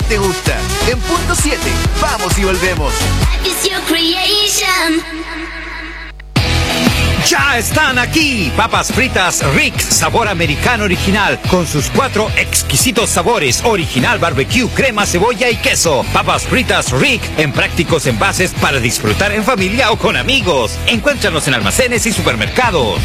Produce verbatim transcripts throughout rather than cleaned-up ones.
te gusta. En punto siete, vamos y volvemos. Ya están aquí, papas fritas Rick, sabor americano original, con sus cuatro exquisitos sabores, original barbecue, crema, cebolla y queso. Papas fritas Rick, en prácticos envases para disfrutar en familia o con amigos. Encuéntranos en almacenes y supermercados.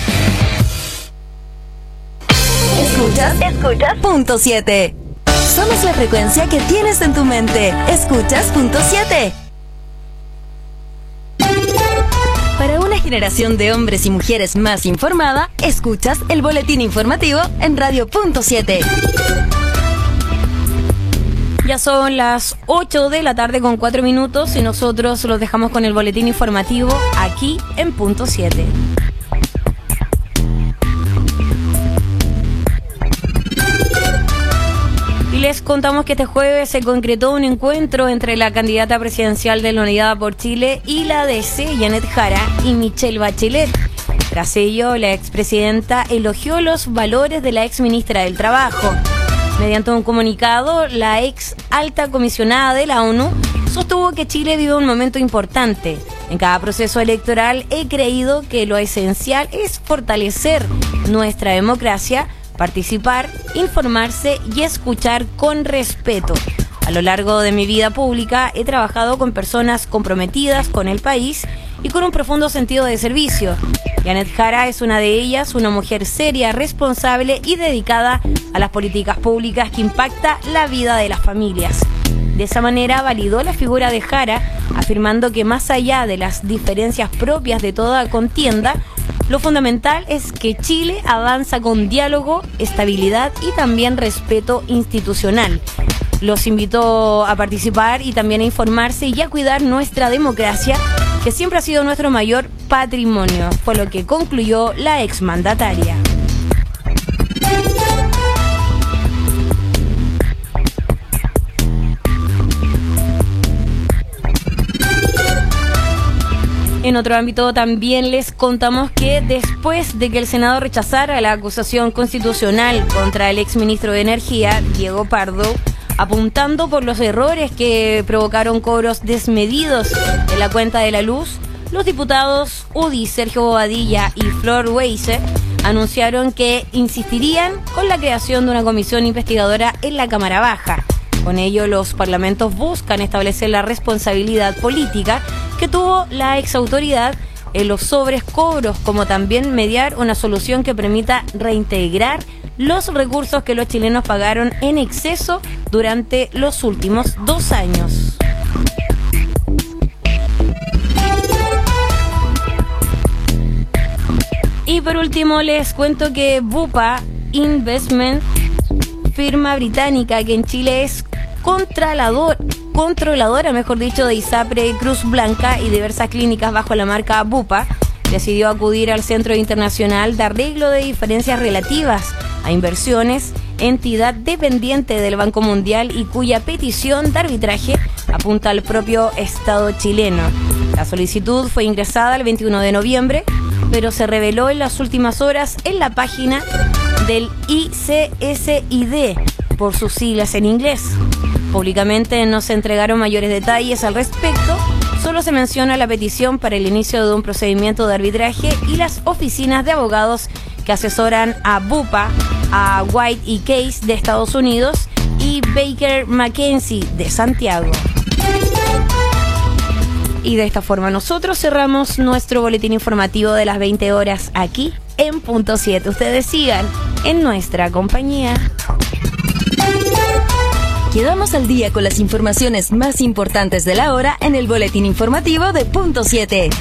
Escuchas, escuchas, punto siete. Somos la frecuencia que tienes en tu mente. Escuchas punto siete. Para una generación de hombres y mujeres más informada, escuchas el boletín informativo en Radio Punto siete. Ya son las ocho de la tarde con cuatro minutos y nosotros los dejamos con el boletín informativo aquí en Punto siete. Les contamos que este jueves se concretó un encuentro entre la candidata presidencial de la Unidad por Chile y la D C, Janet Jara, y Michelle Bachelet. Tras ello, la expresidenta elogió los valores de la exministra del Trabajo. Mediante un comunicado, la ex alta comisionada de la ONU sostuvo que Chile vive un momento importante. En cada proceso electoral he creído que lo esencial es fortalecer nuestra democracia, participar, informarse y escuchar con respeto. A lo largo de mi vida pública he trabajado con personas comprometidas con el país y con un profundo sentido de servicio. Janet Jara es una de ellas, una mujer seria, responsable y dedicada a las políticas públicas que impacta la vida de las familias. De esa manera validó la figura de Jara, afirmando que más allá de las diferencias propias de toda contienda, lo fundamental es que Chile avanza con diálogo, estabilidad y también respeto institucional. Los invitó a participar y también a informarse y a cuidar nuestra democracia, que siempre ha sido nuestro mayor patrimonio, fue lo que concluyó la exmandataria. En otro ámbito también les contamos que después de que el Senado rechazara la acusación constitucional contra el exministro de Energía, Diego Pardo, apuntando por los errores que provocaron cobros desmedidos en la cuenta de la luz, los diputados Udi, Sergio Bobadilla y Flor Weise anunciaron que insistirían con la creación de una comisión investigadora en la Cámara Baja. Con ello, los parlamentos buscan establecer la responsabilidad política que tuvo la exautoridad en los sobrecobros, como también mediar una solución que permita reintegrar los recursos que los chilenos pagaron en exceso durante los últimos dos años. Y por último les cuento que Bupa Investment, firma británica que en Chile es controlador, controladora, mejor dicho, de ISAPRE, Cruz Blanca y diversas clínicas bajo la marca Bupa, decidió acudir al Centro Internacional de Arreglo de Diferencias Relativas a Inversiones, entidad dependiente del Banco Mundial y cuya petición de arbitraje apunta al propio Estado chileno. La solicitud fue ingresada el veintiuno de noviembre, pero se reveló en las últimas horas en la página del I C S I D, por sus siglas en inglés. Públicamente no se entregaron mayores detalles al respecto, solo se menciona la petición para el inicio de un procedimiento de arbitraje y las oficinas de abogados que asesoran a Bupa, a White y Case de Estados Unidos y Baker McKenzie de Santiago. Y de esta forma nosotros cerramos nuestro boletín informativo de las veinte horas aquí en Punto siete. Ustedes sigan en nuestra compañía. Quedamos al día con las informaciones más importantes de la hora en el boletín informativo de Punto siete.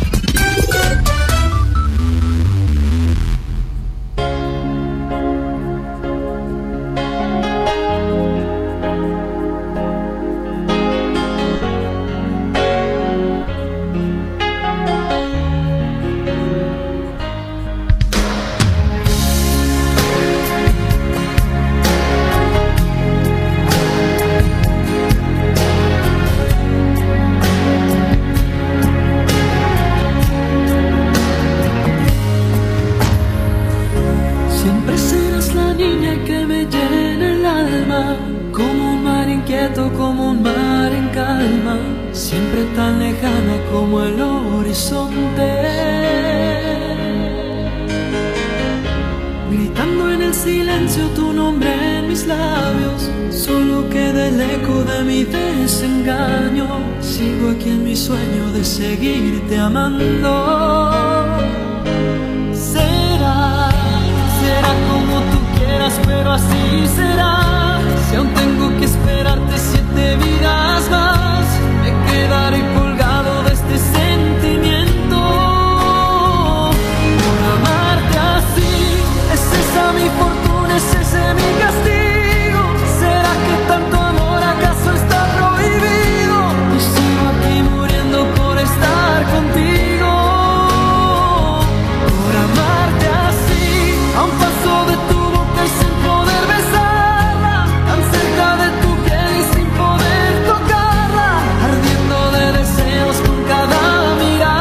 siento como un mar en calma, siempre tan lejana como el horizonte. Gritando en el silencio tu nombre en mis labios, solo queda el eco de mi desengaño. Sigo aquí en mi sueño de seguirte amando. Será, será como tú quieras, pero así será. Si aún tengo que esperarte siete vidas más, me quedaré colgado de este sentimiento. Por amarte así, es esa mi fortuna, es ese mi castigo. ¿Será que tanto amor acaso está prohibido? Y sigo aquí muriendo por estar contigo. Por amarte así, a un paso de tu boca y sin poder besarla, tan cerca de tu piel y sin poder tocarla, ardiendo de deseos con cada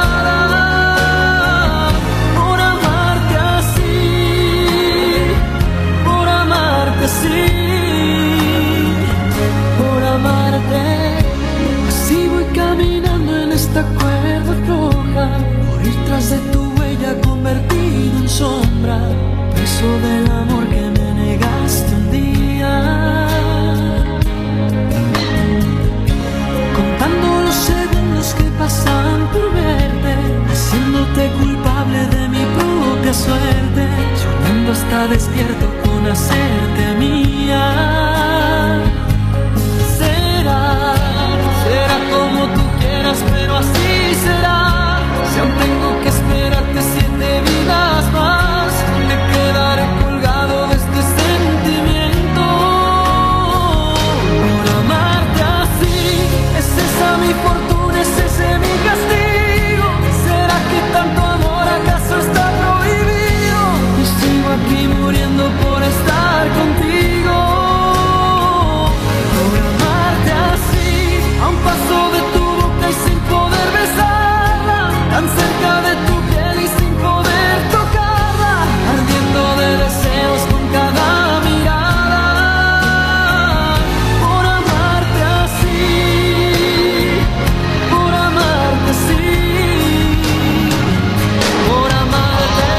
mirada. Por amarte así, por amarte así, por amarte así voy caminando en esta cuerda floja, por ir tras de tu huella convertido en sombra, preso del amor que me negaste un día. Contando los segundos que pasan por verte, haciéndote culpable de mi propia suerte, soñando hasta despierto con hacerte mía. Será, será como tú quieras, pero así será. Si aún tengo que esperarte siete vidas más, me quedaré colgado de este sentimiento. Por amarte así, es esa mi fortuna, es ese mi castigo. ¿Será que tanto amor acaso está prohibido? Y sigo aquí muriendo por estar contigo. Por amarte así, a un paso de tu boca y sin poder besarla, tan cerca de tu piel y sin poder tocarla, ardiendo de deseos con cada mirada. Por amarte así, por amarte así, por amarte.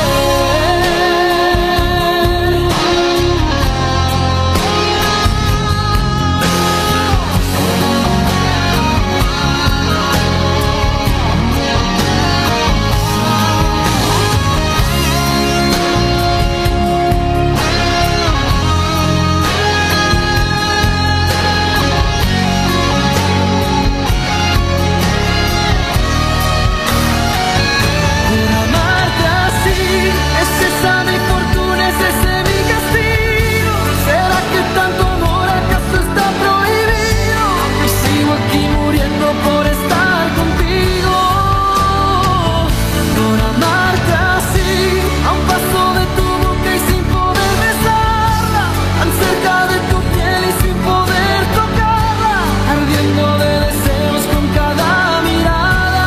Por amarte así, es esa mi fortuna, es ese mi castigo. ¿Será que tanto amor acaso está prohibido? Y sigo aquí muriendo por estar contigo. Por amarte así, a un paso de tu boca y sin poder besarla, tan cerca de tu piel y sin poder tocarla, ardiendo de deseos con cada mirada.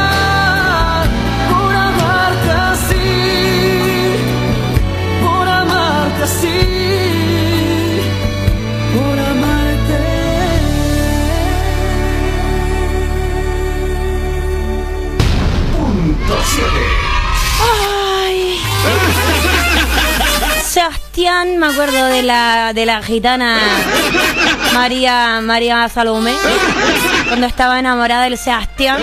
Por amarte así, por amarte así, por amarte. Ay. Sebastián, me acuerdo de la de la gitana María María Salomé, cuando estaba enamorada del Sebastián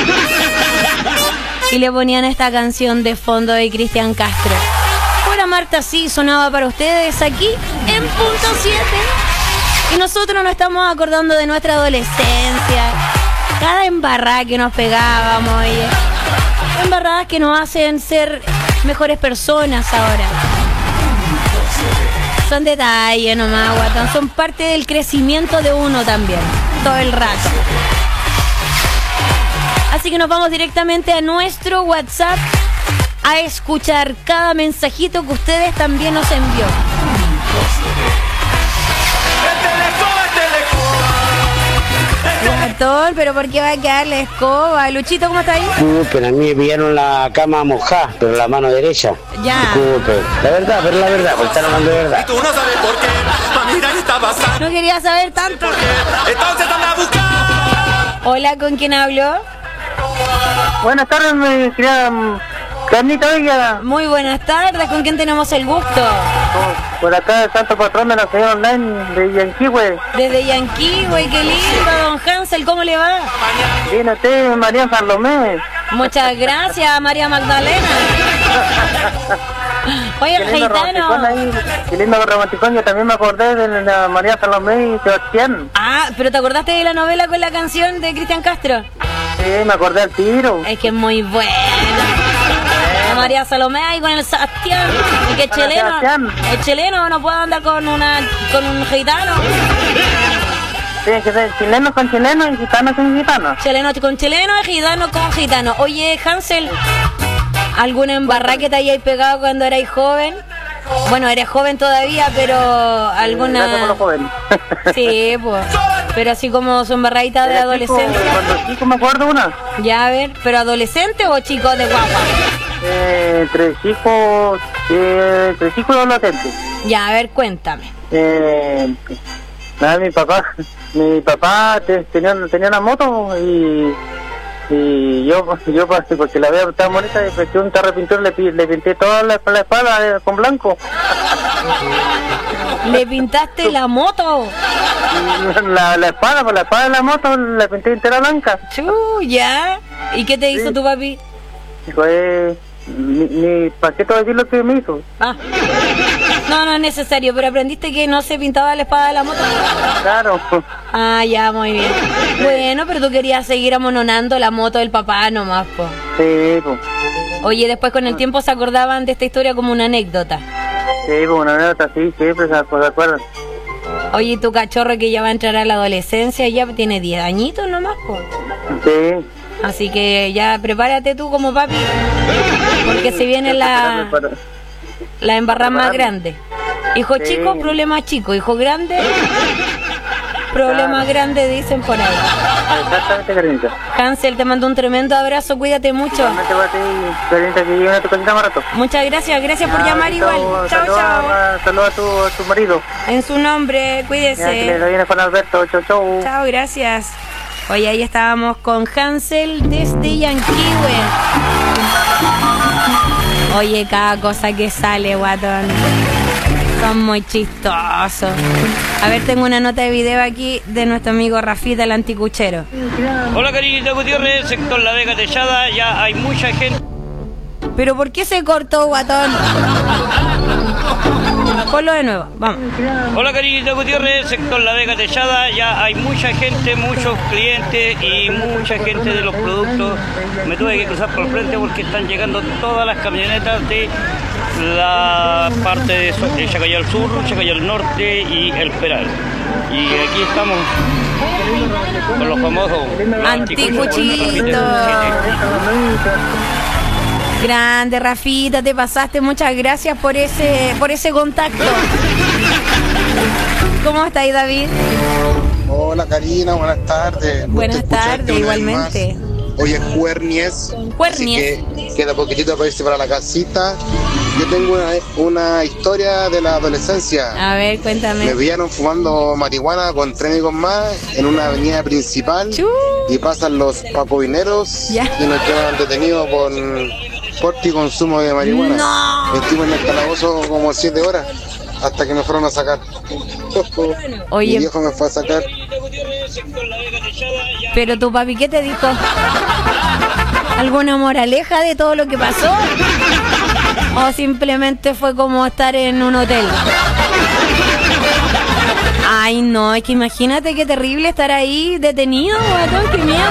y le ponían esta canción de fondo de Cristian Castro. Por amarte así sonaba para ustedes aquí en Punto siete. Y nosotros nos estamos acordando de nuestra adolescencia, cada embarrada que nos pegábamos, oye. Embarradas que nos hacen ser mejores personas ahora. Son detalles nomás, guatón. Son parte del crecimiento de uno también, todo el rato. Así que nos vamos directamente a nuestro WhatsApp a escuchar cada mensajito que ustedes también nos envió. Guatón, pero ¿por qué va a quedar la escoba? Luchito, ¿cómo está ahí? Disculpen, a mí me pillaron la cama mojada, pero la mano derecha. Ya. Disculpen. La verdad, pero la verdad, porque están hablando de verdad. Y tú no sabes por qué. mira, estaba sano. No quería saber tanto. Entonces anda a buscar. Hola, ¿con quién hablo? Buenas tardes, mi querida Carnita Bella. Muy buenas tardes, ¿con quién tenemos el gusto? Oh, por acá, el santo patrón de la señora online de Yanquihue. Desde Yanquihue, qué lindo, don Hansel, ¿cómo le va? Bien, usted, María Salomé. Muchas gracias, María Magdalena. Oye, el gitano. Qué lindo romanticón, yo también me acordé de la María Salomé y Sebastián. Ah, pero ¿te acordaste de la novela con la canción de Cristian Castro? Sí, me acordé al tiro. Es que es muy buena. La María Salomé y con el Sebastián. Y que chileno, el chileno no puede andar con una con un gitano. Tiene que ser chileno con chileno y gitano con gitano. Chileno con chileno y gitano con gitano. Oye, Hansel, ¿alguna embarrada que te hayáis pegado cuando erais joven? Bueno, eres joven todavía, pero alguna... Gracias por lo joven. Sí, pues. Pero así como su embarradita de adolescencia. Cuando chico me acuerdo una. Ya, a ver, ¿pero adolescente o chico de guagua? Eh, entre chicos, eh, entre chicos y adolescentes. Ya, a ver, cuéntame. Eh, nada, mi papá, mi papá te, tenía, tenía una moto y... Y yo, yo porque la veo tan bonita, le presté un tarro de pintura, le, le pinté toda la, la espalda con blanco. ¿Le pintaste la moto? La, la espada, por la espada de la moto, la pinté entera blanca. Chu, ya. ¿Y qué te hizo Sí. tu papi? Pues, ni, ni para qué te voy a decir lo que me hizo. Ah. No, no es necesario, pero aprendiste que no se pintaba la espada de la moto. Claro. Ah, ya, muy bien. Bueno, pero tú querías seguir amononando la moto del papá nomás, po. Sí, pues. Oye, después con el tiempo se acordaban de esta historia como una anécdota. Sí, pues una anécdota, sí, siempre se acuerdan. Oye, tu cachorro que ya va a entrar a la adolescencia ya tiene diez añitos nomás, po. Sí. Así que ya prepárate tú como papi, porque se viene la, la embarrada más grande. Hijo Sí. chico, problema chico. Hijo grande, problema grande, dicen por ahí. Exactamente, Carnita. Hansel, te mando un tremendo abrazo, cuídate mucho. Realmente para ti, Carnita, que llegue a tu casita más rato. Muchas gracias, gracias por Ah, llamar chao, igual. Chao, saluda chao. a- Saluda a tu, a tu marido. En su nombre, Ya, que le cuídese. viene con Alberto. Chau, chau. Chao, gracias. Oye, ahí estábamos con Hansel desde Yanquihue. Oye, cada cosa que sale, guatón. Son muy chistosos. A ver, tengo una nota de video aquí de nuestro amigo Rafita, el anticuchero. Hola, Carita Gutiérrez, sector La Vega Techada, ya hay mucha gente. ¿Pero por qué se cortó, guatón? Ponlo de nuevo, vamos. Hola, Carita Gutiérrez, sector La Vega Techada, ya hay mucha gente, muchos clientes y mucha gente de los productos. Me tuve que cruzar por el frente porque están llegando todas las camionetas de la parte de, so- de Chacayal Sur, Chacayal Norte y El Peral. Y aquí estamos con los famosos Anticuchito. Grande, Rafita, te pasaste. Muchas gracias por ese por ese contacto. ¿Cómo estáis, David? Hola Karina, buenas tardes. Buenas Gusto escucharte tardes, una vez igualmente. más. Hoy es Juernies. Juernies. Así que queda poquitito para irse para la casita. Yo tengo una, una historia de la adolescencia. A ver, cuéntame. Me pillaron fumando marihuana con tres amigos más en una avenida principal. Chu. Y pasan los pacovineros Ya. y nos llevan detenidos por porte y consumo de marihuana. No. Estuve en el calabozo como siete horas hasta que me fueron a sacar. Oye. Mi viejo me fue a sacar. Pero tu papi, ¿qué te dijo? ¿Alguna moraleja de todo lo que pasó? ¿O simplemente fue como estar en un hotel? Ay, no, es que imagínate qué terrible estar ahí detenido, guatón, qué miedo.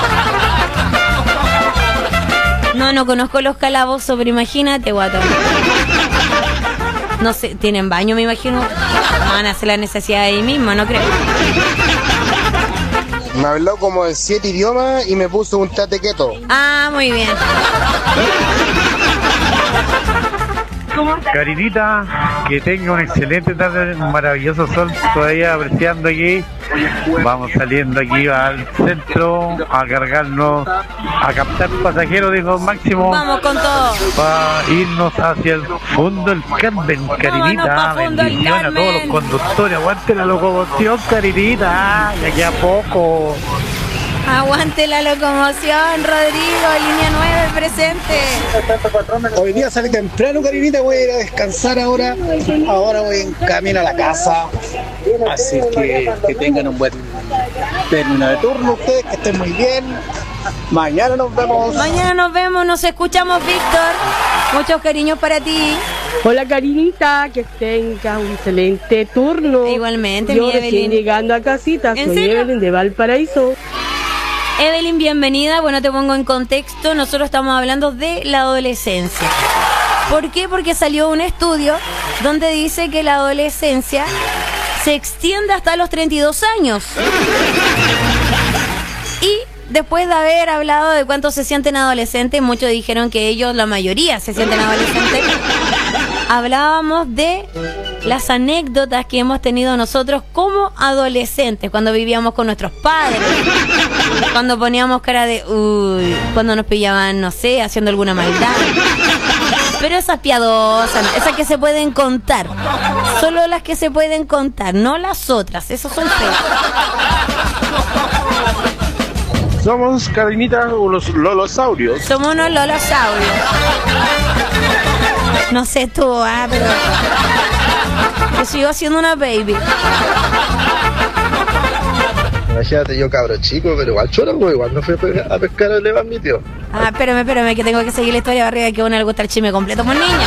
No, no conozco los calabozos, pero imagínate, guatón. No sé, ¿tienen baño, me imagino? Van a hacer la necesidad ahí mismo, no creo. Me habló como en siete idiomas y me puso un tate quieto. Ah, muy bien. Carinita, que tenga una excelente tarde, un maravilloso sol todavía apreciando aquí. Vamos saliendo aquí al centro a cargarnos, a captar pasajeros, dijo Máximo. Vamos con todo. Para irnos hacia el fondo del Carmen, Carinita. Bendición a todos los conductores. Aguante la locomoción, Carinita. Ya queda poco. Aguante la locomoción, Rodrigo, línea nueve presente. Hoy día salí temprano, Carinita, voy a ir a descansar ahora. Ahora voy en camino a la casa. Así que que tengan un buen término de turno ustedes, que estén muy bien. Mañana nos vemos. Mañana nos vemos, nos escuchamos, Víctor. Muchos cariños para ti. Hola, Carinita, que tenga un excelente turno. Igualmente, Yo mi recién Evelyn. llegando a casita, ¿En soy serio? Evelyn de Valparaíso. Evelyn, bienvenida. Bueno, te pongo en contexto. Nosotros estamos hablando de la adolescencia. ¿Por qué? Porque salió un estudio donde dice que la adolescencia se extiende hasta los treinta y dos años. Y después de haber hablado de cuánto se sienten adolescentes, muchos dijeron que ellos, la mayoría, se sienten adolescentes. Hablábamos de las anécdotas que hemos tenido nosotros como adolescentes, cuando vivíamos con nuestros padres, cuando poníamos cara de uy, cuando nos pillaban, no sé, haciendo alguna maldad. Pero esas piadosas, esas que se pueden contar, solo las que se pueden contar, no las otras, esos son feos. Somos, Carinita, unos lolosaurios. Somos unos lolosaurios. No sé tú, ah, pero yo sigo siendo una baby. Imagínate, yo cabro chico, pero igual choro, pues, igual no fui a pescar, a pescar a Levan, mi tío. Ah, espérame, espérame, que tengo que seguir la historia arriba, que a uno le gusta el chisme completo por niña.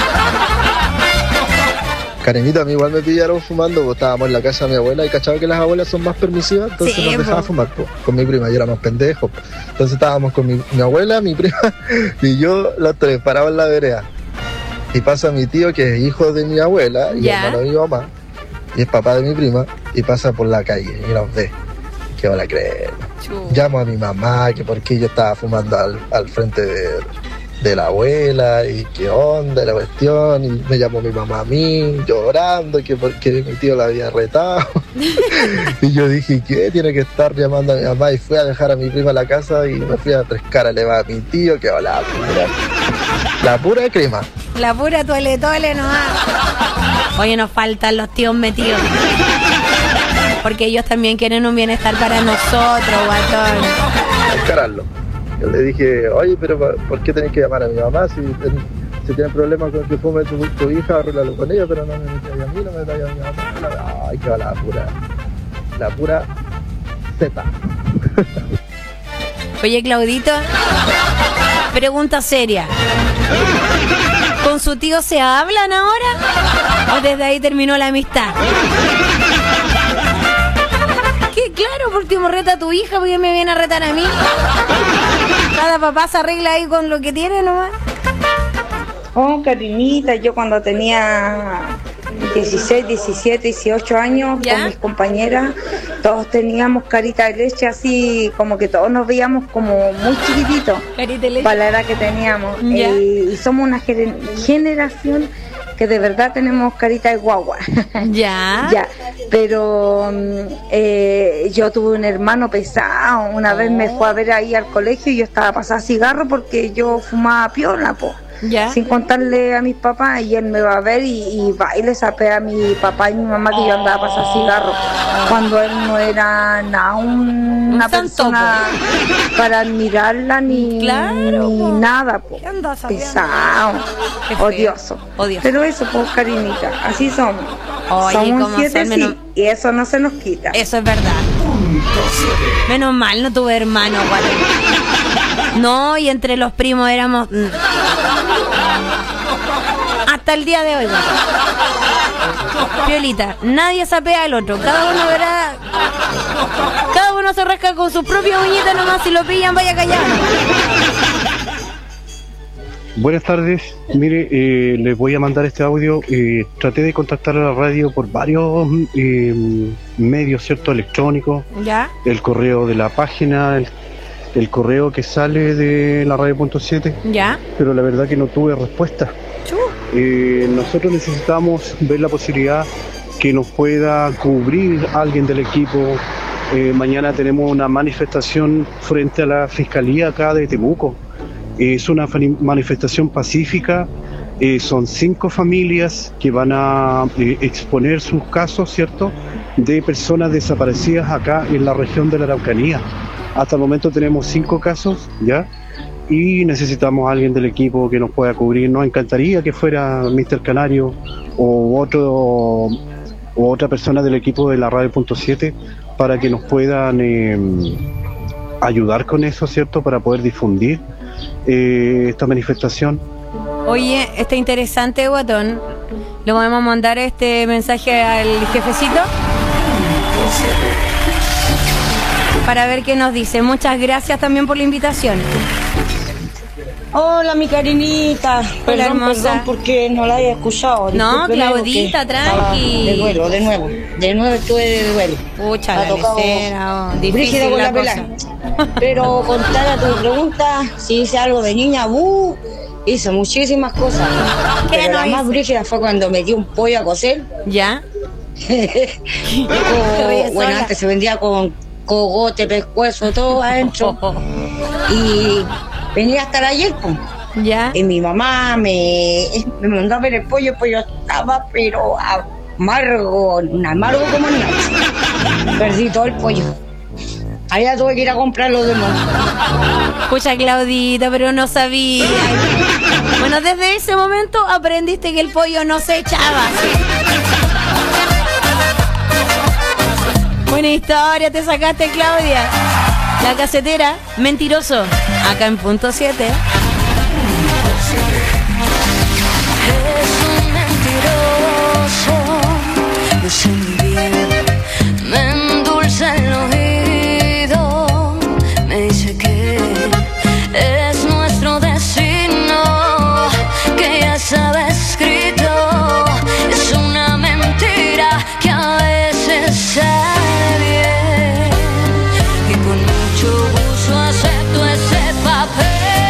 Carinita, a mí igual me pillaron fumando, pues estábamos en la casa de mi abuela y cachaba que las abuelas son más permisivas, entonces Sí, nos dejaba po. fumar, pues, con mi prima, y éramos pendejos. Entonces estábamos con mi, mi abuela, mi prima y yo, los tres, parados en la vereda. Y pasa mi tío, que es hijo de mi abuela y Ya. hermano de mi mamá, y es papá de mi prima, y pasa por la calle y nos ve. Que van a creer. Llamo a mi mamá, que porque yo estaba fumando al, al frente de, de la abuela, y qué onda la cuestión, y me llamó mi mamá a mí, llorando, que porque mi tío la había retado. Y yo dije, ¿qué? Tiene que estar llamando a mi mamá, y fui a dejar a mi prima a la casa y me fui a pescar a elevar a mi tío, que hola, pura, la pura crema. La pura tole tole nomás. Oye, nos faltan los tíos metidos. Porque ellos también quieren un bienestar para nosotros, guatón. Encararlo. Yo le dije, oye, pero ¿por qué tenés que llamar a mi mamá? Si, si tienes problemas con que fume tu, tu hija, arréglalo con ella, pero no me metas a mí, no me metas a mi mamá. Ay, que va la pura, la pura Z. Oye, Claudito, pregunta seria. ¿Con su tío se hablan ahora? ¿O desde ahí terminó la amistad? ¿Qué? Claro, por último reta a tu hija, porque me viene a retar a mí. Cada papá se arregla ahí con lo que tiene nomás. Oh, Carinita, yo cuando tenía dieciséis, diecisiete, dieciocho años, ¿Ya? con mis compañeras, todos teníamos carita de leche, así como que todos nos veíamos como muy chiquititos Carita de leche. para la edad que teníamos. ¿Ya? Eh, y somos una gener- generación que de verdad tenemos carita de guagua. Ya. Ya, pero mm, eh, yo tuve un hermano pesado. Una vez me fue a ver ahí al colegio y yo estaba pasada cigarro porque yo fumaba piola, po. Ya. Sin contarle a mis papás, y él me va a ver y, y va y le sapea a mi papá y mi mamá que yo andaba a pasar cigarro, cuando él no era nada un- una santo, persona para admirarla ni, Claro, ni po. nada, po. ¿Qué andas sapeando? Pesado, Qué feo. odioso. Odioso. Pero eso, pues, Carinita, así somos. Oye, somos ¿cómo siete, son? Menos- sí, y eso no se nos quita. Eso es verdad. Menos mal no tuve hermano, guatón. No, y entre los primos éramos... mm. Hasta el día de hoy, guatón. Piolita, nadie sapea al otro. Cada uno verá... Cada uno se rasca con sus propias uñitas nomás. Si lo pillan, vaya callado. Buenas tardes, mire, eh, les voy a mandar este audio. Eh, traté de contactar a la radio por varios eh, medios, ¿cierto? Electrónicos, ¿Ya? el correo de la página, el, el correo que sale de la radio punto siete, ¿Ya? pero la verdad que no tuve respuesta. Chu. Eh, nosotros necesitamos ver la posibilidad que nos pueda cubrir alguien del equipo. Eh, mañana tenemos una manifestación frente a la Fiscalía acá de Temuco. Eh, es una manifestación pacífica. Eh, son cinco familias que van a eh, exponer sus casos, ¿cierto?, de personas desaparecidas acá en la región de la Araucanía. Hasta el momento tenemos cinco casos, ¿ya? Y necesitamos a alguien del equipo que nos pueda cubrir. Nos encantaría que fuera míster Canario o otro o otra persona del equipo de la Radio Punto siete para que nos puedan eh, ayudar con eso, ¿cierto?, para poder difundir eh, esta manifestación. Oye, está interesante, Guatón. Le podemos mandar este mensaje al jefecito para ver qué nos dice. Muchas gracias también por la invitación. Hola, mi cariñita. Hola, Perdón, hermosa. perdón, porque no la había escuchado. No, Discúlpeme, Claudita, porque tranqui. estaba de duelo, de nuevo. De nuevo estuve de duelo. Pucha, Me ha la tocado lecera, oh, brígida difícil con la la cosa. pela. Pero contar a tu pregunta, si hice algo de niña, ¡buh! Hice muchísimas cosas. ¿Qué Pero no la más hizo? brígida fue cuando metí un pollo a cocer. ¿Ya? O, bueno, antes se vendía con cogote, pescuezo, todo adentro. Y venía hasta el ayer, pues. ¿Ya? Y mi mamá me, me mandó a ver el pollo, el pollo estaba pero amargo, amargo como niño. Perdí todo el pollo. Allá tuve que ir a comprarlo de nuevo. Escucha, Claudita, pero no sabía. Bueno, desde ese momento aprendiste que el pollo no se echaba. Buena historia te sacaste, Claudia. La casetera, mentiroso, acá en Punto siete. Es un mentiroso, yo sé muy bien, me endulza el oído, me dice que es nuestro destino, que ya estaba escrito, es una mentira que a veces sale bien, y con mucho gusto acepto ese papel.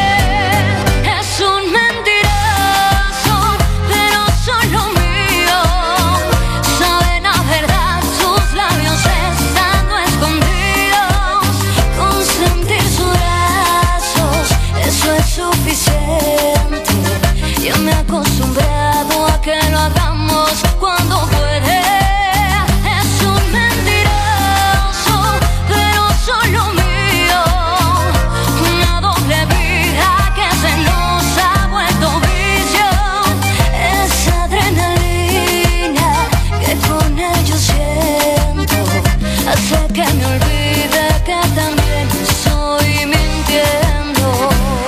Ya me he acostumbrado a que lo hagamos cuando puede. Es un mentiroso, pero solo mío. Una doble vida que se nos ha vuelto vicio. Esa adrenalina que con ellos siento hace que me olvide que también estoy mintiendo.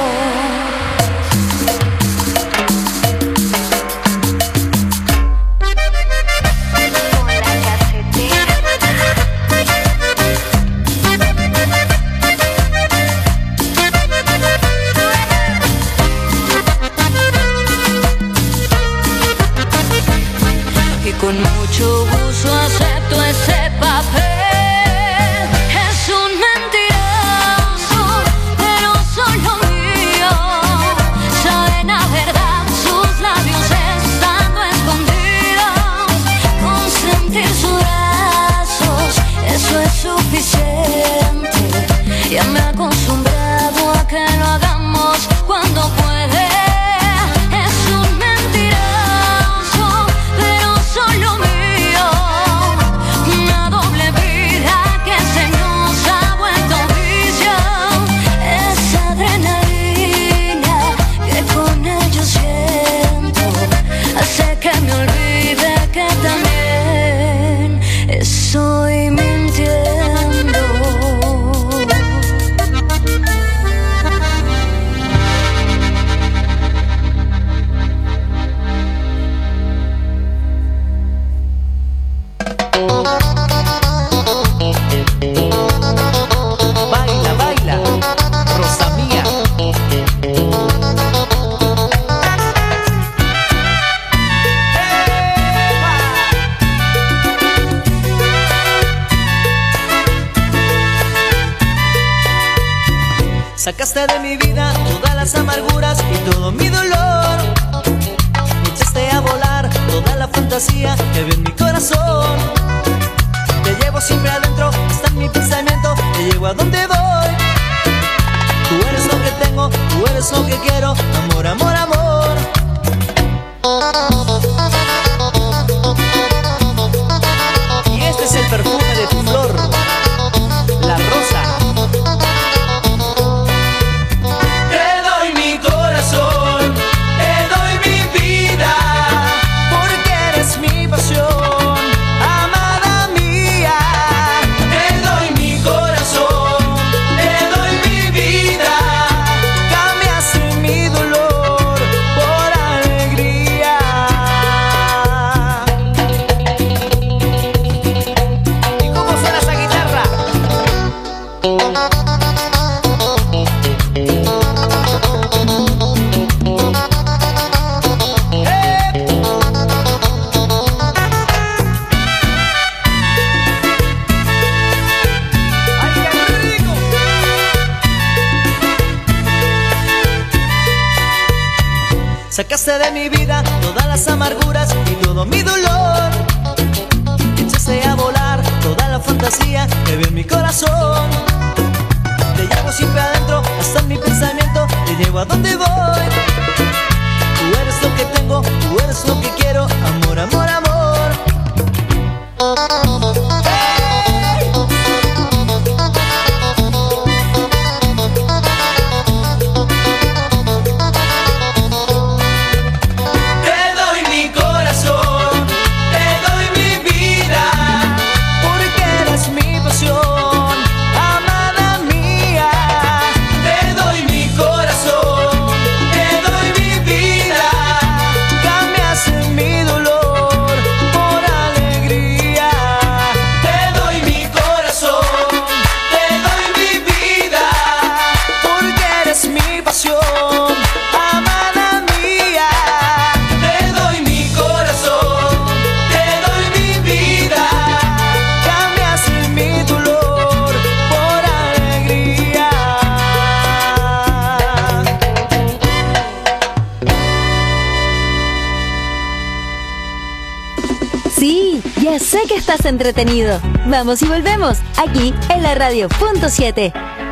Con mucho gusto acepto ese papel. Es un mentiroso, pero solo mío. Saben a verdad sus labios estando escondidos. Con sentir sus brazos, eso es suficiente. Ya me he acostumbrado a que lo hagamos cuando puede. Solo mío, una doble vida que se nos ha vuelto vicio. Esa adrenalina que con ellos siento hace que me olvide que también estoy mintiendo. Baila, baila, Rosa mía. Sacaste de mi vida todas las amarguras y todo mi dolor. Me echaste fantasía que vive en mi corazón. Te llevo siempre adentro, está en mi pensamiento, te llevo a donde voy. Tú eres lo que tengo, tú eres lo que quiero, amor, amor, amor. Y este es el perfume de tu flor, la rosa. Te doy mi corazón, te doy mi vida, porque eres mi pasión, amada mía. Te doy mi corazón, te doy mi vida, cambiaste mi dolor por alegría. ¿Y cómo suena esa guitarra? Sacaste de mi vida todas las amarguras y todo mi dolor. Echaste a volar toda la fantasía que vive en mi corazón. Te llevo siempre adentro, hasta en mi pensamiento, te llevo a donde voy. Tú eres lo que tengo, tú eres lo que quiero, amor, amor, amor. ¡Hey! Te doy mi corazón, te doy mi vida, porque eres mi pasión, amada mía. Te doy mi corazón, te doy mi vida, cambiaste mi dolor por alegría. Te doy mi corazón, te doy mi vida, porque eres mi pasión, amada mía. Te doy mi corazón, te doy mi vida, cambiaste mi dolor por alegría. Sí, ya sé que estás entretenido. Vamos y volvemos, aquí en la radio punto siete.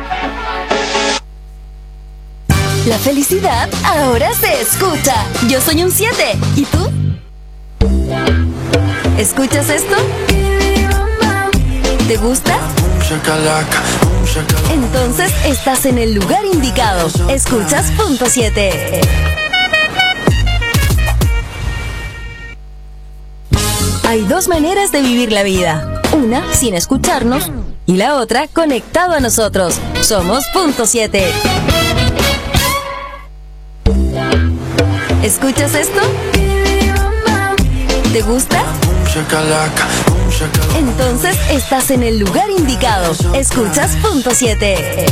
La felicidad ahora se escucha. Yo soy un siete. ¿Y tú? ¿Escuchas esto? ¿Te gusta? Entonces estás en el lugar indicado. Escuchas punto siete. Hay dos maneras de vivir la vida. Una sin escucharnos y la otra conectado a nosotros. Somos punto siete. ¿Escuchas esto? ¿Te gusta? Entonces estás en el lugar indicado. Escuchas punto siete.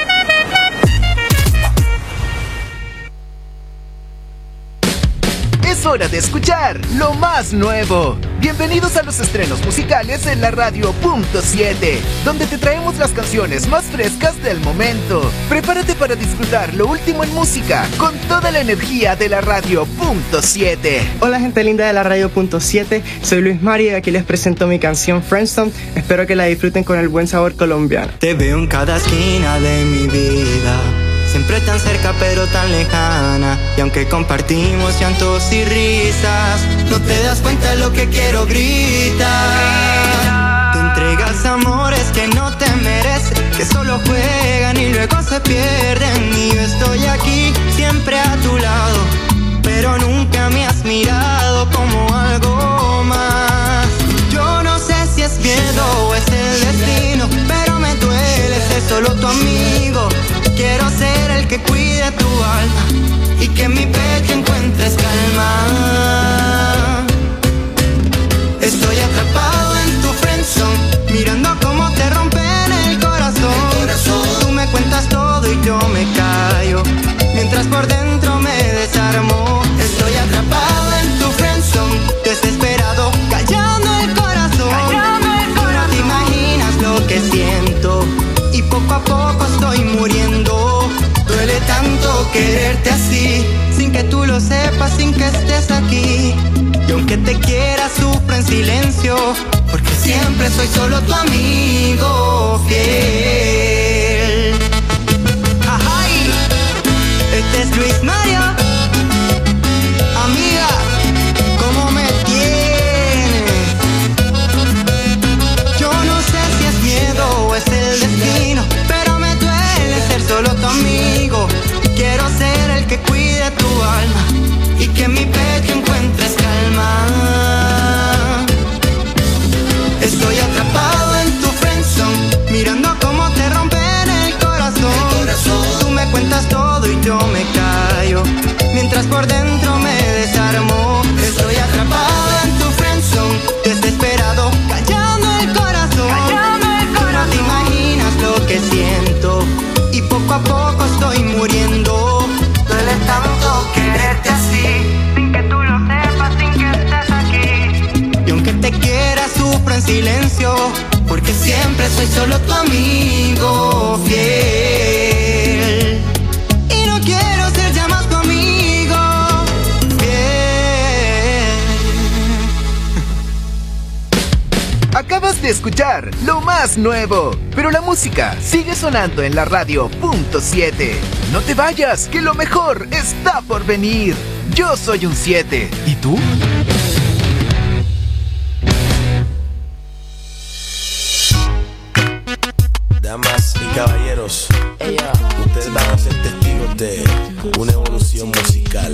Es hora de escuchar lo más nuevo. Bienvenidos a los estrenos musicales en la radio punto siete, donde te traemos las canciones más frescas del momento. Prepárate para disfrutar lo último en música con toda la energía de la radio punto siete. Hola gente linda de la radio punto siete, soy Luis Mari y aquí les presento mi canción Friendstone. Espero que la disfruten con el buen sabor colombiano. Te veo en cada esquina de mi vida, siempre tan cerca pero tan lejana. Y aunque compartimos llantos y risas, no te das cuenta de lo que quiero gritar. Te entregas amores que no te merecen, que solo juegan y luego se pierden. Y yo estoy aquí siempre a tu lado, pero nunca me has mirado como algo más. Yo no sé si es miedo o es el destino, pero me duele ser solo tu amigo. Quiero ser el que cuide tu alma y que en mi pecho encuentres calma. Estoy atrapado en tu friendzone, mirando cómo te rompen el corazón. Tú me cuentas todo y yo me callo, mientras por dentro me desarmo. Estoy atrapado en tu friendzone, desesperado, callando el corazón. No te imaginas lo que siento y poco a poco estoy muriendo. Duele tanto quererte así, sin que tú lo sepas, sin que estés aquí. silencio, porque siempre soy solo tu amigo fiel. Ajay, este es Luis Mario. Amiga, ¿cómo me tienes? Yo no sé si es miedo o es el destino, pero me duele ser solo tu amigo. Quiero ser el que cuide tu alma y que en mi pecho encuentres calma. Estoy atrapado en tu friendzone, mirando cómo te rompen el corazón. el corazón. Tú me cuentas todo y yo me callo, mientras por dentro me desarmo. Estoy atrapado en tu friendzone, desesperado, callando el corazón. Callando el corazón. No te imaginas lo que siento, y poco a poco estoy muriendo. Duele tanto quererte así, sin que tú lo sepas, sin que estés aquí. Y aunque te quiera, sufro en silencio, porque siempre soy solo tu amigo fiel. Y no quiero ser ya más tu amigo fiel. Acabas de escuchar lo más nuevo, pero la música sigue sonando en la radio punto siete. No te vayas, que lo mejor está por venir. Yo soy un siete. ¿Y tú? Damas y caballeros, ustedes van a ser testigos de una evolución musical.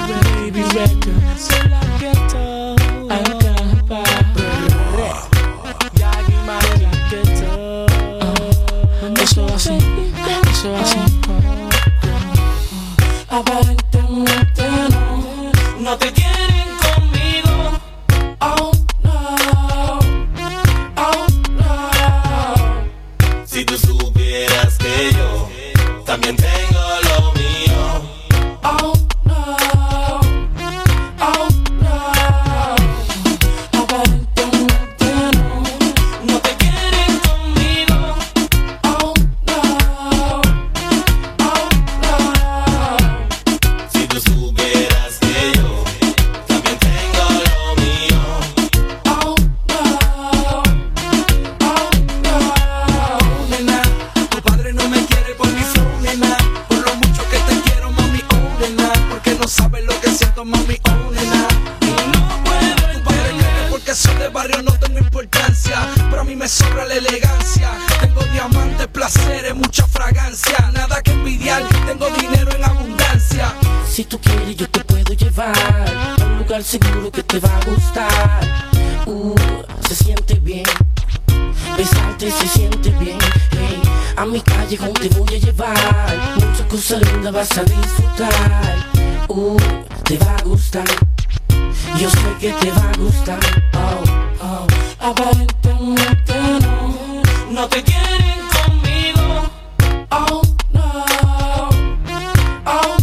Eso así, eso así. Aparentemente no, no te quieren conmigo. Oh no, oh no. Si tú supieras que yo también tengo lo mío. Oh no, oh no. Aparentemente no, no te quieren conmigo. Oh no, oh no. Si tú supieras que yo también tengo lo mío. Oh no, oh no. Nena, tu padre no me quiere por mi flow, nena. Por lo mucho que te quiero, mami, oh nena. Porque no sabes lo que siento, mami, oh nena. Y no puedo entender, porque soy de barrio, no tengo importancia. Pero a mí me sobra la elegancia. Tengo diamantes, placeres, mucha fragancia. Nada que envidiar, tengo dinero en abundancia. Si tú quieres yo te puedo llevar a un lugar seguro que te va a gustar. Uh, se siente bien, besarte se siente bien. Hey, a mi callejón te voy a llevar, muchas cosas lindas vas a disfrutar. Uh, te va a gustar, yo sé que te va a gustar. Oh, oh. Aparentemente no, no te quieren conmigo. Oh no, oh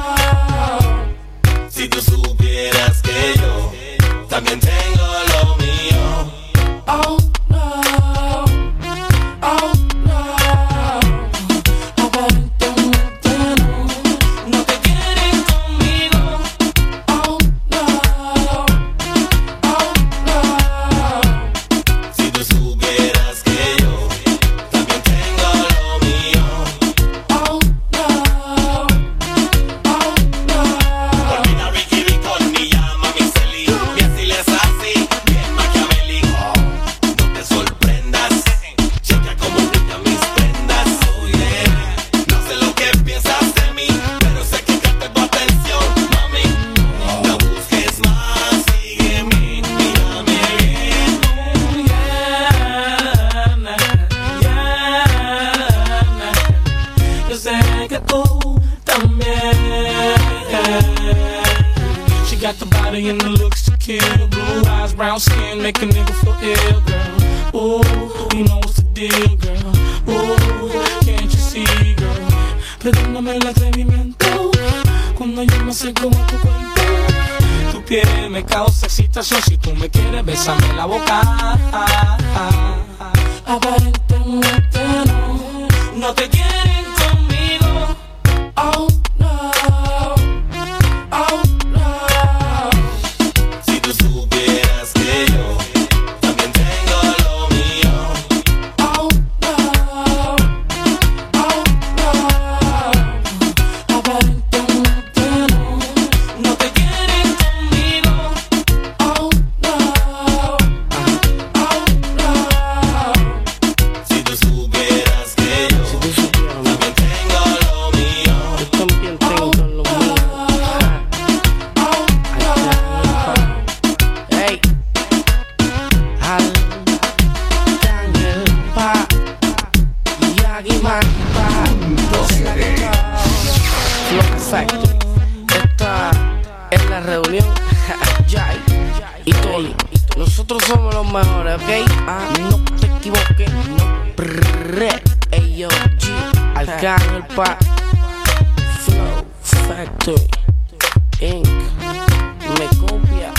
no. Si tú supieras que yo también tengo lo mío. Oh no, oh no. Aparentemente no, no te quieren conmigo. Oh no, oh no. Si tú supieras que yo también tengo lo mío. Oh no, oh no. Olvida Ricky Ricón, ni llama mi Celi. Mi así es así, bien maquiavélico. No te sorprendas, checa cómo brillan mis prendas. Oh yeah, no sé lo que piensas de mí, pero sé que capté tu atención, mami. No busques más, sígueme, mírame bien. Oh yeah, na, yeah, na. Yo sé que tú también. She got the body and the looks to kill. Blue eyes, brown skin, make a nigga feel ill, girl. Ooh, you know what's the deal, girl. Ooh, can't you see, girl? Perdóname el atrevimiento cuando yo me acerco a tu cuerpo. Tu piel me causa excitación. Si tú me quieres, bésame la boca. Aparentemente no, no te quieren conmigo. Oh no, oh no. Si tú supieras que yo camión. Y todo. Nosotros somos los mejores, ¿ok? Ah, no te equivoques. No. Prrr. Ey, yo, G. Arcángel Pa. Flow Factory Incorporated. Me copia.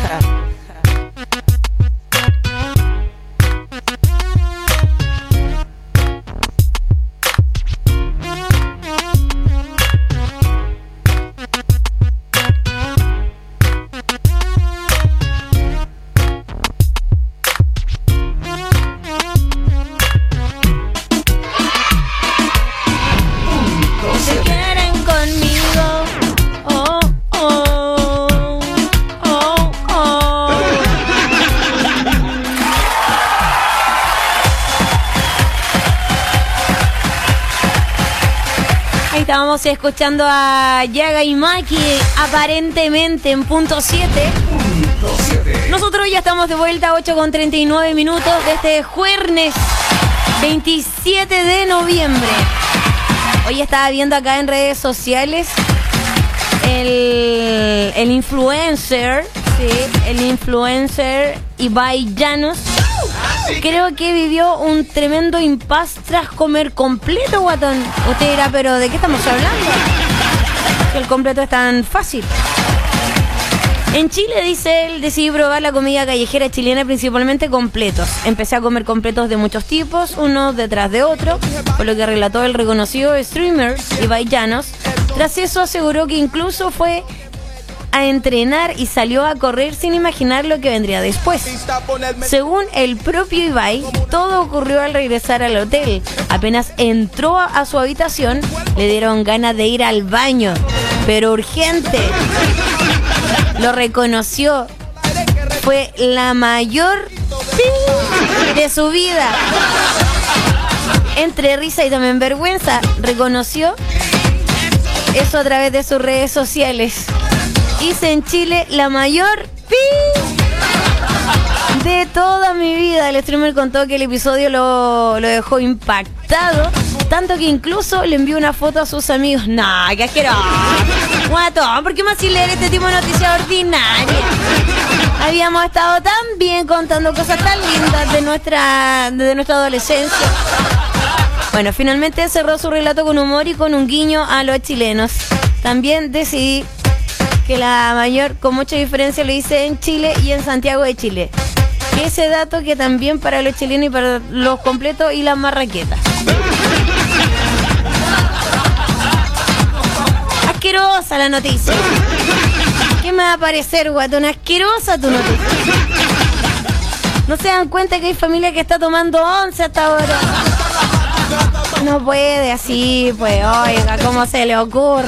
Estábamos escuchando a Yaga y Maki, aparentemente en punto siete. Nosotros ya estamos de vuelta, ocho con treinta y nueve minutos de este jueves veintisiete de noviembre. Hoy estaba viendo acá en redes sociales el, el influencer, sí, el influencer Ibai Llanos. Creo que vivió un tremendo impas tras comer completo, guatón. Usted dirá, pero ¿de qué estamos hablando? Que el completo es tan fácil. En Chile, dice él, decidí probar la comida callejera chilena, principalmente completos. Empecé a comer completos de muchos tipos, uno detrás de otro, por lo que relató el reconocido streamer Ibai Llanos. Tras eso aseguró que incluso fue a entrenar y salió a correr sin imaginar lo que vendría después. Según el propio Ibai, todo ocurrió al regresar al hotel. Apenas entró a su habitación, le dieron ganas de ir al baño, pero urgente. Lo reconoció. Fue la mayor de su vida. Entre risa y también vergüenza, reconoció eso a través de sus redes sociales. Hice en Chile la mayor pi de toda mi vida. El streamer contó que el episodio lo, lo dejó impactado, tanto que incluso le envió una foto a sus amigos. Nah, qué asqueroso. Guatón, ¿por qué más sin leer este tipo de noticias ordinarias? Habíamos estado tan bien contando cosas tan lindas de nuestra, de nuestra adolescencia. Bueno, finalmente cerró su relato con humor y con un guiño a los chilenos. También decidí que la mayor, con mucha diferencia, lo hice en Chile y en Santiago de Chile. Que ese dato que también para los chilenos y para los completos y las marraquetas. Asquerosa la noticia. ¿Qué me va a parecer, guatón? Asquerosa tu noticia. ¿No se dan cuenta que hay familia que está tomando once hasta ahora? No puede así, pues, oiga, ¿cómo se le ocurre?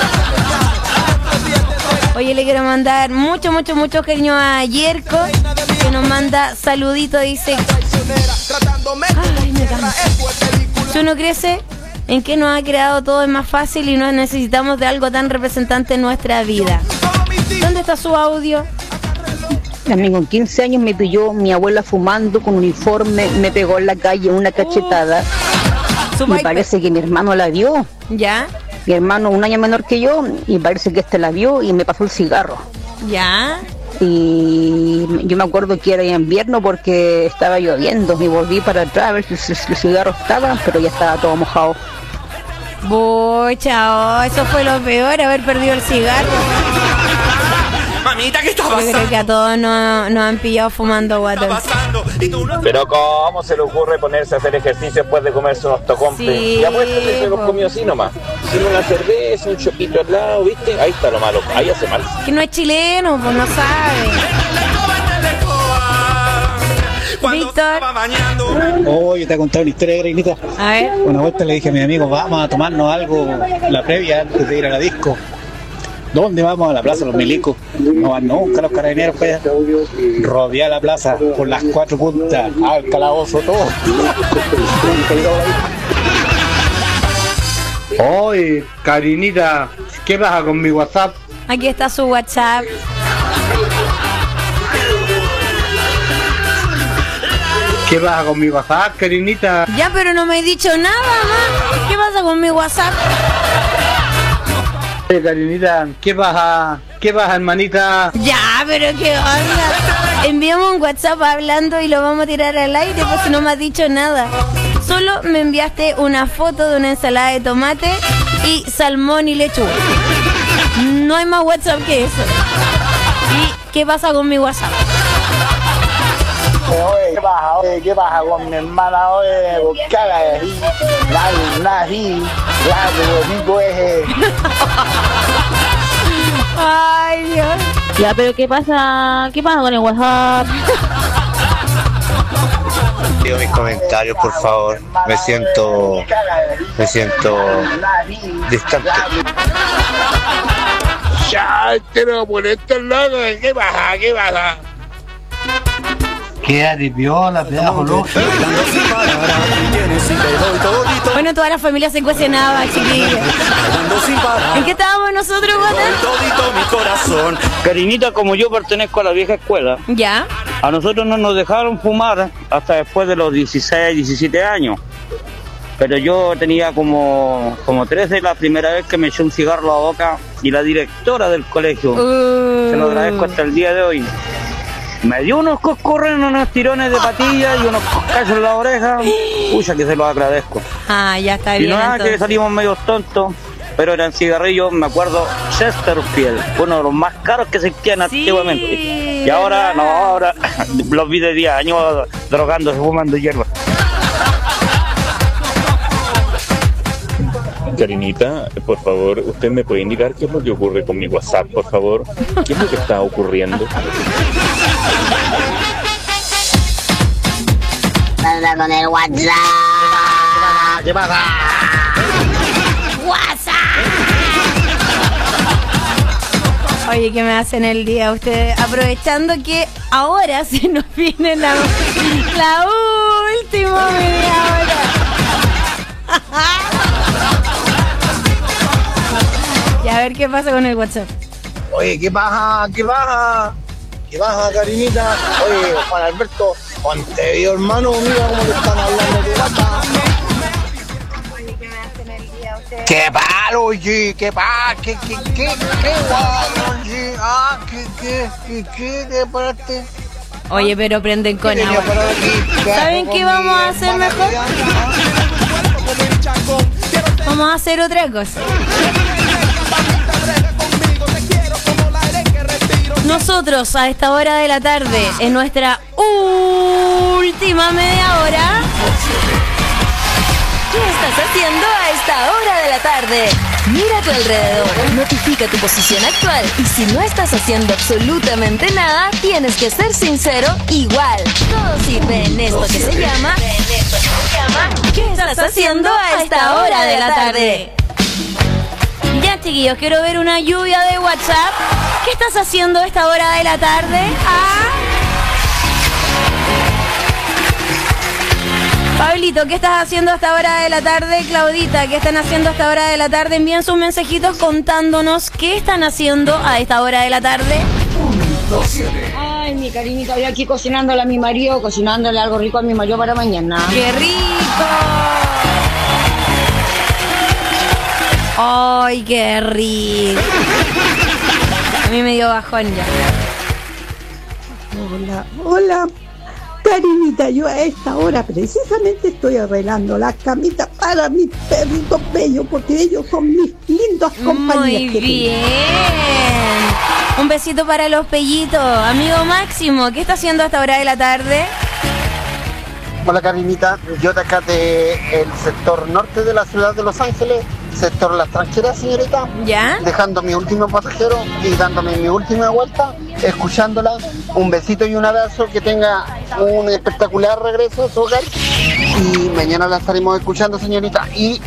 Oye, le quiero mandar mucho, mucho, mucho cariño a Yerko, que nos manda saludito, dice. Ay, me canso. Si uno crece, en que nos ha creado todo es más fácil y no necesitamos de algo tan representante en nuestra vida. ¿Dónde está su audio? A mí con quince años me pilló mi abuela fumando con uniforme, me pegó en la calle una cachetada. Uh, me parece que mi hermano la vio. ¿Ya? Mi hermano un año menor que yo y parece que este la vio y me pasó el cigarro. ¿Ya? Y yo me acuerdo que era invierno porque estaba lloviendo y volví para atrás a ver si los cigarros estaban, pero ya estaba todo mojado. Boy, chao, eso fue lo peor, haber perdido el cigarro. Mamita, ¿qué está pasando? Yo creo que a todos nos, nos han pillado fumando, guatón. Pero ¿cómo se le ocurre ponerse a hacer ejercicio después de comerse unos tocompes? Sí, y apuestas que hemos comido así nomás. Sin una cerveza, un chopito al lado, ¿viste? Ahí está lo malo, ahí hace mal. Que no es chileno, pues no sabe. Víctor. Oh, yo te he contado una historia, Greinita. A ver. Una vuelta le dije a mi amigo, vamos a tomarnos algo la previa antes de ir a la disco. ¿Dónde vamos? A la plaza de los Milicos. No van nunca los carabineros, pues. Rodear la plaza por las cuatro puntas, al calabozo, todo. Oye, Karinita, ¿qué pasa con mi WhatsApp? Aquí está su WhatsApp. ¿Qué pasa con mi WhatsApp, Karinita? Ya, pero no me he dicho nada, mamá. ¿Qué pasa con mi WhatsApp? Oye, Karinita, ¿qué pasa? ¿Qué pasa, hermanita? Ya, pero qué onda. Enviamos un WhatsApp hablando y lo vamos a tirar al aire, pues si no me has dicho nada. Solo me enviaste una foto de una ensalada de tomate y salmón y lechuga. No hay más WhatsApp que eso. ¿Y qué pasa con mi WhatsApp? Oye, ¿qué pasa? Oye, ¿qué pasa con mi hermana? Oye, ¿qué haga así? Nada, nada así. Claro, rico ese. Ay, Dios. Ya, pero ¿qué pasa? ¿Qué pasa con el WhatsApp? Digo mis comentarios, por favor. Me siento... Me siento... distante. Ya, te lo ponete al lado. ¿Qué pasa? ¿Qué pasa? Quédate piola, pedazo loco. Bueno, toda la familia se cuestionaba, chiquillos. ¿En qué estábamos nosotros, Guata? Karinita, como yo pertenezco a la vieja escuela, ¿ya? A nosotros no nos dejaron fumar hasta después de los dieciséis, diecisiete años. Pero yo tenía como, como trece la primera vez que me eché un cigarro a la boca y la directora del colegio, uh. se lo agradezco hasta el día de hoy, me dio unos coscorrones, unos tirones de patilla y unos coscachos en la oreja. Pucha, que se los agradezco. Ah, ya está y bien. Y nada, entonces. que salimos medio tontos, pero eran cigarrillos, me acuerdo, Chesterfield, uno de los más caros que existían sí, antiguamente. Y ahora, no, ahora los vi de diez años drogándose, fumando hierba. Karinita, por favor, ¿usted me puede indicar qué es lo que ocurre con mi WhatsApp, por favor? ¿Qué es lo que está ocurriendo? Habla con el WhatsApp. ¿Qué pasa? WhatsApp. Oye, ¿qué me hacen el día ustedes? Aprovechando que ahora se nos viene la, la última media hora. Y a ver qué pasa con el WhatsApp. Oye, ¿qué pasa? ¿Qué pasa? ¿Qué pasa, Karinita? Oye, Juan Alberto, ponte vivo, hermano, mira cómo te están hablando de WhatsApp. Oye, ¿qué me hacen el día ustedes? ¿Qué palo, oye? ¿Qué pa? ¿Qué, qué, qué, qué guay, oye? Ah, ¿qué, qué, qué, qué, qué paraste? Oye, pero prenden con agua. ¿Saben qué vamos a hacer mejor? Vamos a hacer otra cosa. Nosotros a esta hora de la tarde, en nuestra última media hora, ¿qué estás haciendo a esta hora de la tarde? Mira a tu alrededor, notifica tu posición actual y si no estás haciendo absolutamente nada, tienes que ser sincero igual. Todo sirve en esto que se llama ¿qué estás haciendo a esta hora de la tarde? Ya, chiquillos, quiero ver una lluvia de WhatsApp. ¿Qué estás haciendo a esta hora de la tarde? ¿Ah? Pablito, ¿qué estás haciendo a esta hora de la tarde? Claudita, ¿qué están haciendo a esta hora de la tarde? Envíen sus mensajitos contándonos qué están haciendo a esta hora de la tarde. Ay, mi Karinita, voy aquí cocinándole a mi marido, cocinándole algo rico a mi marido para mañana. ¡Qué rico! ¡Ay, qué rico! A mí me dio bajón ya. Hola, hola. Karinita, yo a esta hora precisamente estoy arreglando las camitas para mis perritos bellos, porque ellos son mis lindos compañeros. Muy bien. Un besito para los pellitos. Amigo Máximo, ¿qué está haciendo a esta hora de la tarde? Hola, Karinita, yo de acá del sector norte de la ciudad de Los Ángeles, sector Las Tranqueras, señorita. ¿Ya? Dejando mi último pasajero y dándome mi última vuelta, escuchándola. Un besito y un abrazo, que tenga un espectacular regreso a su hogar. Y mañana la estaremos escuchando, señorita. Y...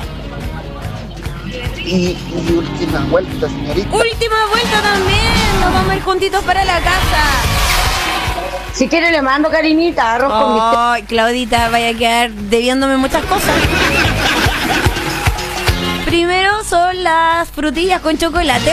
Y, y última vuelta, señorita. Última vuelta también. Nos vamos a ir juntitos para la casa. Si quiere le mando, Karinita, arroz oh, con bistec. Claudita, vaya a quedar debiéndome muchas cosas. Primero son las frutillas con chocolate.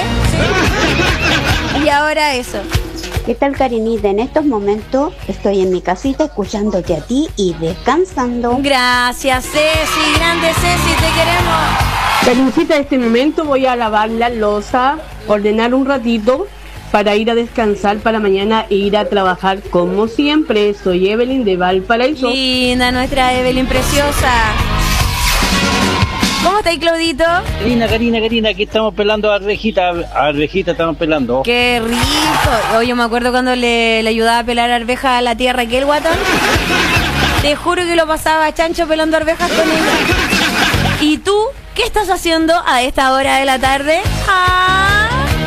Y ahora eso. ¿Qué tal, Karinita? En estos momentos estoy en mi casita escuchándote a ti y descansando. Gracias, Ceci. Grande Ceci, te queremos. Karencita, en este momento voy a lavar la loza, ordenar un ratito para ir a descansar para mañana e ir a trabajar como siempre. Soy Evelyn de Valparaíso. Linda nuestra Evelyn preciosa. ¿Cómo estáis, Claudito? Karina, Karina, Karina, aquí estamos pelando arvejita, arvejita estamos pelando. ¡Qué rico! Oye, yo me acuerdo cuando le, le ayudaba a pelar arvejas a la tía Raquel Guatón. Te juro que lo pasaba chancho pelando arvejas con ella. ¿Y tú qué estás haciendo a esta hora de la tarde? ¿Ah?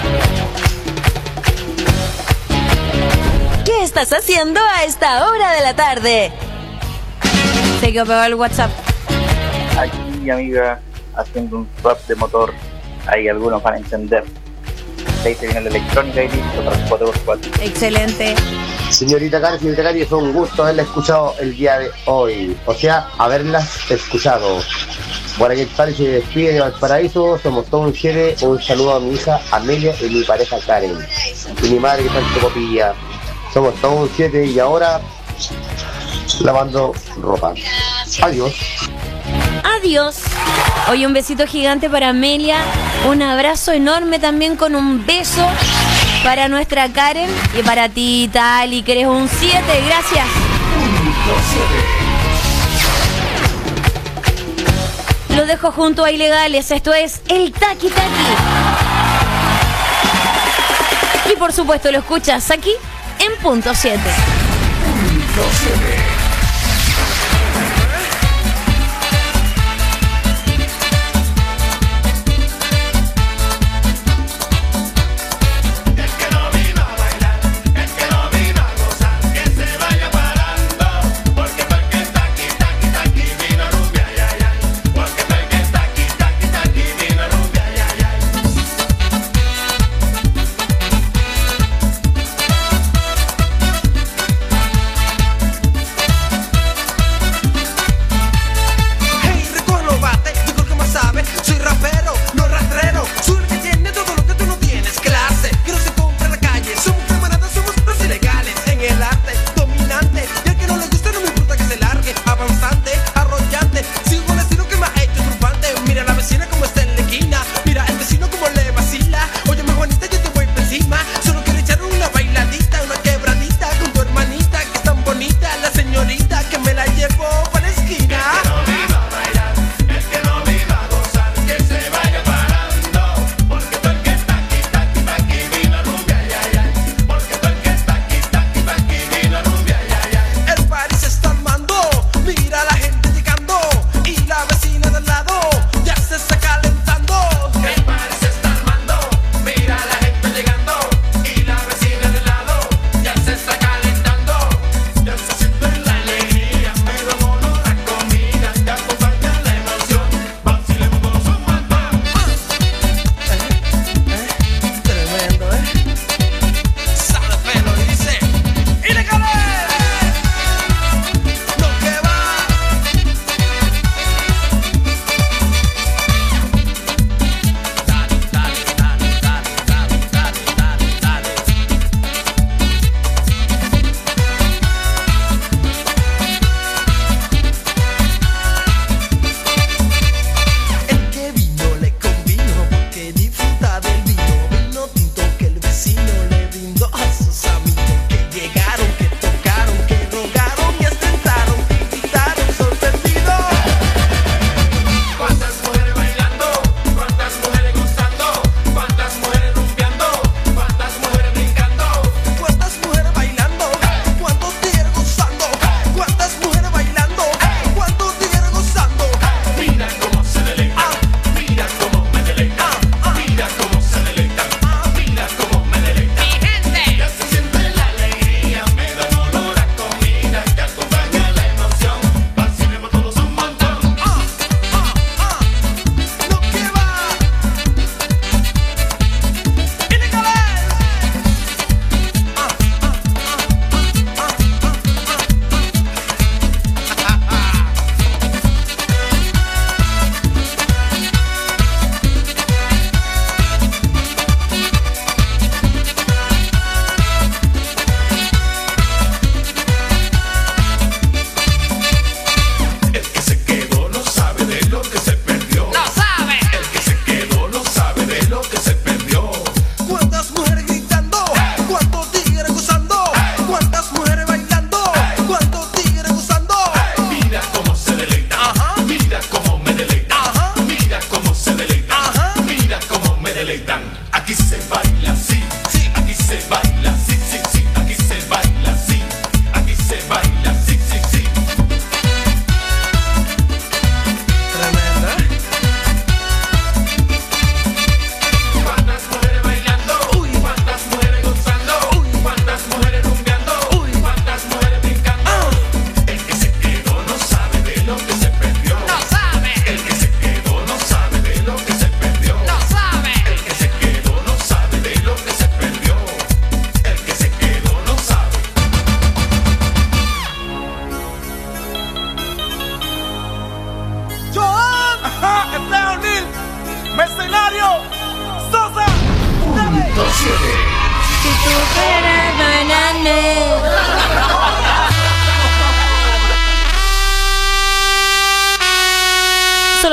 ¿Qué estás haciendo a esta hora de la tarde? Se quedó pegado el WhatsApp. Aquí, amiga, haciendo un swap de motor. Hay algunos para encender. Ahí se viene la electrónica y listo para el cuatro por cuatro. Excelente. Señorita Cari, señorita Cari, fue un gusto haberla escuchado el día de hoy. O sea, haberlas escuchado. Por aquí el padre se despide de Valparaíso. Somos todos un siete. Un saludo a mi hija Amelia y mi pareja Karen. Y mi madre que está en Tocopilla. Somos todos un siete y ahora lavando ropa. Adiós. Adiós. Oye, un besito gigante para Amelia. Un abrazo enorme también con un beso para nuestra Karen. Y para ti, Tali, que eres un siete. Gracias. Lo dejo junto a Ilegales. Esto es el Taki Taki. Y por supuesto lo escuchas aquí en Punto siete. Punto siete.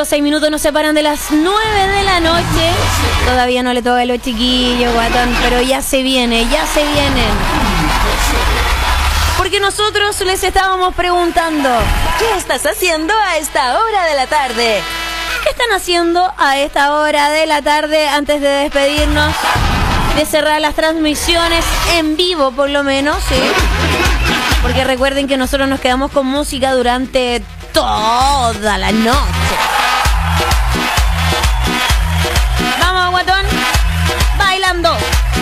Solo seis minutos nos separan de las nueve de la noche. Todavía no le toca a los chiquillos, guatón, pero ya se viene, ya se vienen. Porque nosotros les estábamos preguntando, ¿qué estás haciendo a esta hora de la tarde? ¿qué están haciendo a esta hora de la tarde antes de despedirnos? De cerrar las transmisiones en vivo, por lo menos, ¿sí? Porque recuerden que nosotros nos quedamos con música durante toda la noche. Vamos, guatón. Bailando.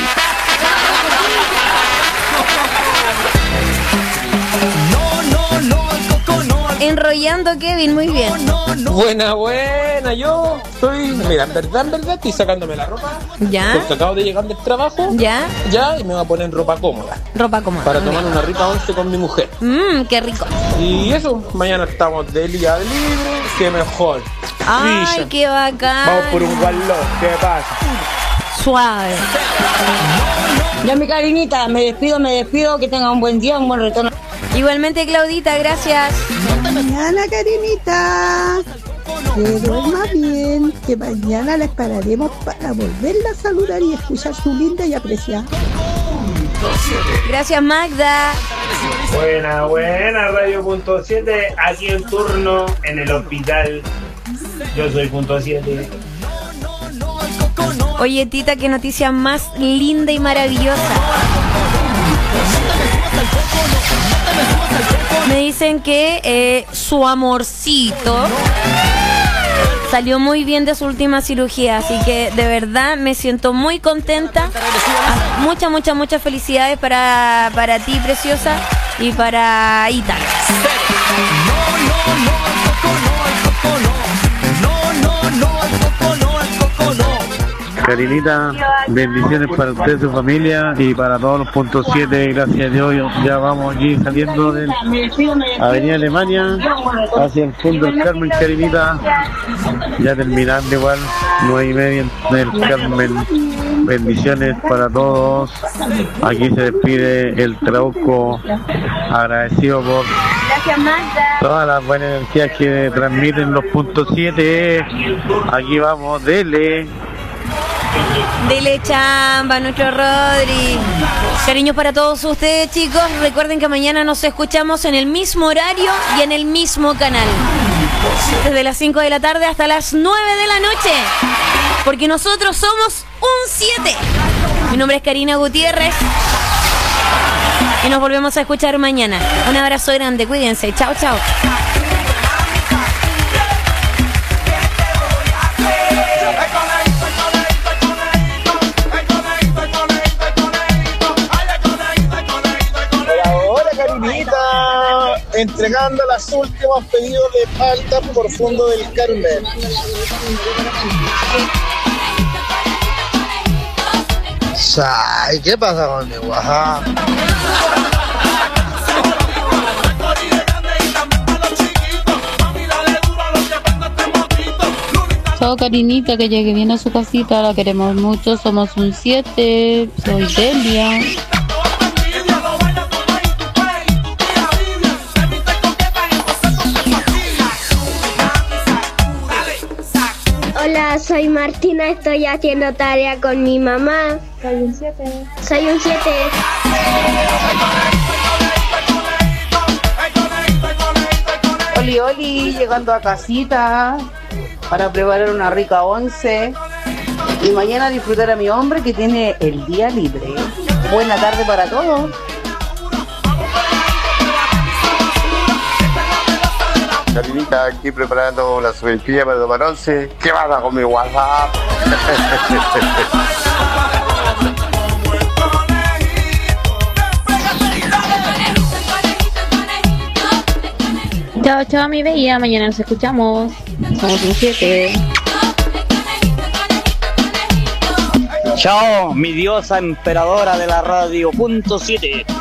Enrollando, Kevin, muy bien. Buena, buena, yo estoy, mira, en verdad, en verdad, estoy sacándome la ropa. Ya. Porque acabo de llegar del trabajo. Ya. Ya, y me voy a poner ropa cómoda. Ropa cómoda. Para tomar una rica once con mi mujer. Mmm, qué rico. Y eso, mañana estamos de día libre, qué mejor. Ay, Brilla. qué bacán. Vamos por un gualón, ¿qué pasa? Suave. Ya, mi carinita, me despido, me despido, que tenga un buen día, un buen retorno. Igualmente, Claudita, gracias. Mañana, Karinita. Que duerma bien, que mañana la esperaremos para volverla a saludar y escuchar su linda y apreciada. Gracias, Magda. Buena, buena, Radio Punto siete, aquí en turno en el hospital. Yo soy Punto siete. Oye, Tita, qué noticia más linda y maravillosa. Me dicen que eh, su amorcito salió muy bien de su última cirugía, así que de verdad me siento muy contenta. Muchas, muchas, muchas felicidades para, para ti, preciosa, y para Ita. Karinita, bendiciones para usted, su familia y para todos los puntos siete. Gracias a Dios, ya vamos aquí saliendo de Avenida Alemania hacia el fondo del Carmen. Karinita, ya terminando igual, nueve y media del Carmen. Bendiciones para todos. Aquí se despide el Trauco, agradecido por todas las buenas energías que transmiten los puntos siete. Aquí vamos, dele. Dele chamba, nuestro Rodri. Cariños para todos ustedes, chicos. Recuerden que mañana nos escuchamos en el mismo horario y en el mismo canal. Desde las cinco de la tarde hasta las nueve de la noche. Porque nosotros somos un siete. Mi nombre es Karina Gutiérrez. Y nos volvemos a escuchar mañana. Un abrazo grande, cuídense. Chao, chao. Entregando los últimos pedidos de palta por fondo del Carmen. Ay, ¿qué pasa con mi WhatsApp? Chao, Karinita, que llegue bien a su casita, la queremos mucho, somos un siete, soy Delia. Hola, soy Martina, estoy haciendo tarea con mi mamá. Soy un siete. Soy un siete. Oli, oli, llegando a casita para preparar una rica once y mañana disfrutar a mi hombre que tiene el día libre. Buena tarde para todos. Karinita, aquí preparando la superpilla para tomar once. ¿Qué pasa con mi WhatsApp? Chao, chao, mi bella. Mañana nos escuchamos. Somos un siete. Chao, mi diosa emperadora de la radio punto siete.